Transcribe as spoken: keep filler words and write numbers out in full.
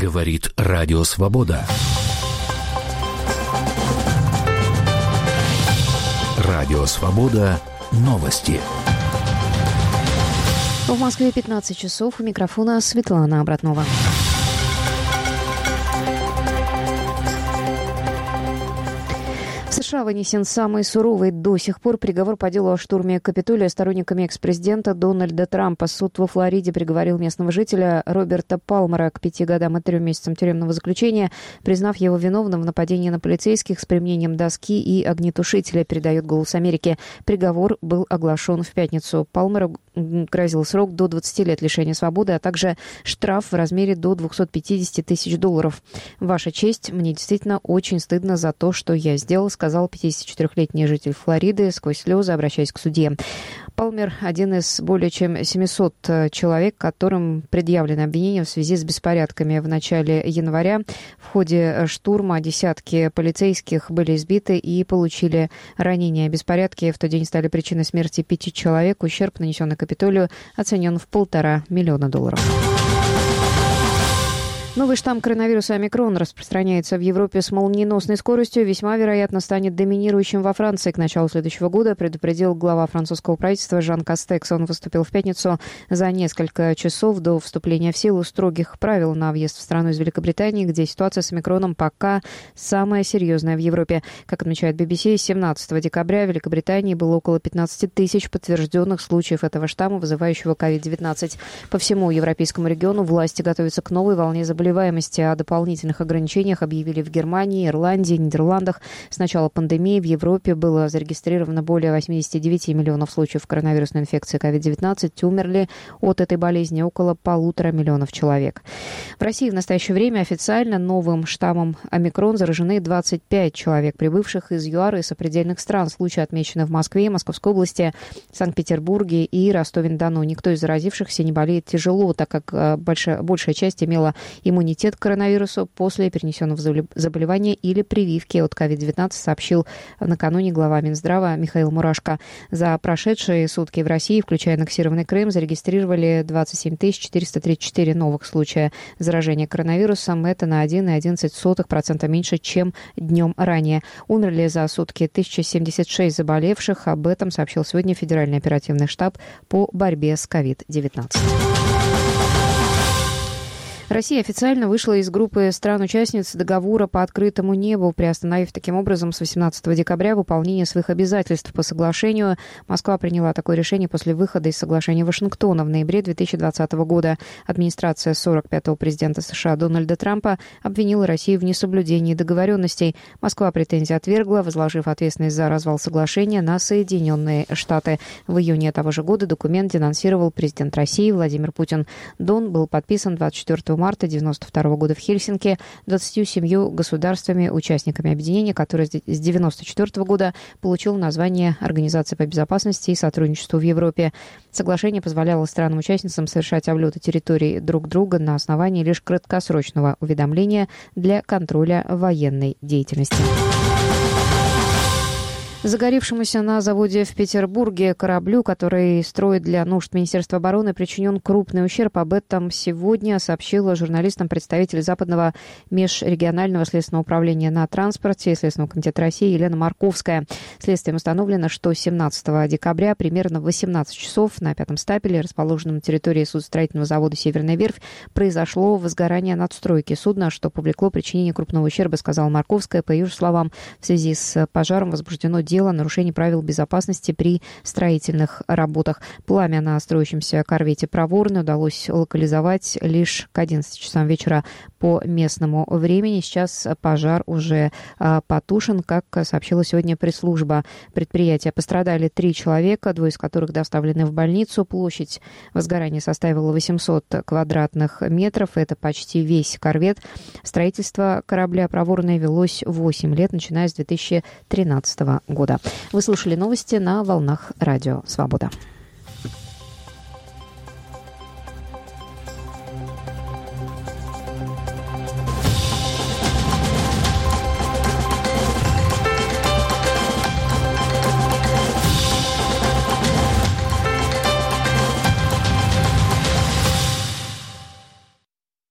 Говорит Радио Свобода. Радио Свобода. Новости. В Москве пятнадцать часов. У микрофона Светлана Обратнова. В США вынесен самый суровый до сих пор приговор по делу о штурме Капитолия сторонниками экс-президента Дональда Трампа. Суд во Флориде приговорил местного жителя Роберта Палмера к пяти годам и трем месяцам тюремного заключения, признав его виновным в нападении на полицейских с применением доски и огнетушителя, передает «Голос Америки». Приговор был оглашен в пятницу. Палмеру грозил срок до двадцати лет лишения свободы, а также штраф в размере до двухсот пятидесяти тысяч долларов. «Ваша честь, мне действительно очень стыдно за то, что я сделал», сказал пятидесятичетырёхлетний житель Флориды сквозь слезы, обращаясь к судье. Палмер – один из более чем семисот человек, которым предъявлено обвинение в связи с беспорядками в начале января. В ходе штурма десятки полицейских были избиты и получили ранения. Беспорядки в тот день стали причиной смерти пяти человек. Ущерб, нанесенный Капитолию, оценен в полтора миллиона долларов. Новый штамм коронавируса омикрон распространяется в Европе с молниеносной скоростью. Весьма вероятно станет доминирующим во Франции к началу следующего года, предупредил глава французского правительства Жан Кастекс. Он выступил в пятницу за несколько часов до вступления в силу строгих правил на въезд в страну из Великобритании, где ситуация с омикроном пока самая серьезная в Европе. Как отмечает би би си, семнадцатого декабря в Великобритании было около пятнадцати тысяч подтвержденных случаев этого штамма, вызывающего ковид девятнадцать. По всему европейскому региону власти готовятся к новой волне заболеваний. Заболеваемости. О дополнительных ограничениях объявили в Германии, Ирландии, Нидерландах. С начала пандемии в Европе было зарегистрировано более восьмидесяти девяти миллионов случаев коронавирусной инфекции ковид девятнадцать. Умерли от этой болезни около полутора миллионов человек. В России в настоящее время официально новым штаммом омикрон заражены двадцать пять человек, прибывших из ЮАР и сопредельных стран. Случаи отмечены в Москве, Московской области, Санкт-Петербурге и Ростове-на-Дону. Никто из заразившихся не болеет тяжело, так как большая, большая часть имела иммунитет к коронавирусу после перенесенного заболевания или прививки от ковид девятнадцать, сообщил накануне глава Минздрава Михаил Мурашко. За прошедшие сутки в России, включая аннексированный Крым, зарегистрировали двадцать семь тысяч четыреста тридцать четыре новых случая заражения коронавирусом. Это на один целых одиннадцать сотых процента меньше, чем днем ранее. Умерли за сутки тысяча семьдесят шесть заболевших. Об этом сообщил сегодня Федеральный оперативный штаб по борьбе с ковид девятнадцать. Россия официально вышла из группы стран-участниц договора по открытому небу, приостановив таким образом с восемнадцатого декабря выполнение своих обязательств по соглашению. Москва приняла такое решение после выхода из соглашения Вашингтона в ноябре две тысячи двадцатого года. Администрация сорок пятого президента США Дональда Трампа обвинила Россию в несоблюдении договоренностей. Москва претензии отвергла, возложив ответственность за развал соглашения на Соединенные Штаты. В июне того же года документ денонсировал президент России Владимир Путин. Дон был подписан двадцать четвёртого марта девяносто второго года в Хельсинки двадцатью семью государствами-участниками объединения, которое с девяносто четвёртого года получило название Организации по безопасности и сотрудничеству в Европе. Соглашение позволяло странам-участницам совершать облеты территорий друг друга на основании лишь краткосрочного уведомления для контроля военной деятельности. Загоревшемуся на заводе в Петербурге кораблю, который строит для нужд Министерства обороны, причинен крупный ущерб. Об этом сегодня сообщила журналистам представитель Западного межрегионального следственного управления на транспорте и Следственного комитета России Елена Марковская. Следствием установлено, что семнадцатого декабря примерно в восемнадцать часов на пятом стапеле, расположенном на территории судостроительного завода «Северная верфь», произошло возгорание надстройки судна, что повлекло причинение крупного ущерба, сказала Марковская. По ее словам, в связи с пожаром возбуждено дело о нарушении правил безопасности при строительных работах. Пламя на строящемся корвете «Проворный» удалось локализовать лишь к одиннадцати часам вечера по местному времени. Сейчас пожар уже а, потушен, как сообщила сегодня пресс-служба предприятия. Пострадали три человека, двое из которых доставлены в больницу. Площадь возгорания составила восемьсот квадратных метров. Это почти весь корвет. Строительство корабля «Проворный» велось восемь лет, начиная с две тысячи тринадцатого года. Вы слушали новости на волнах Радио Свобода.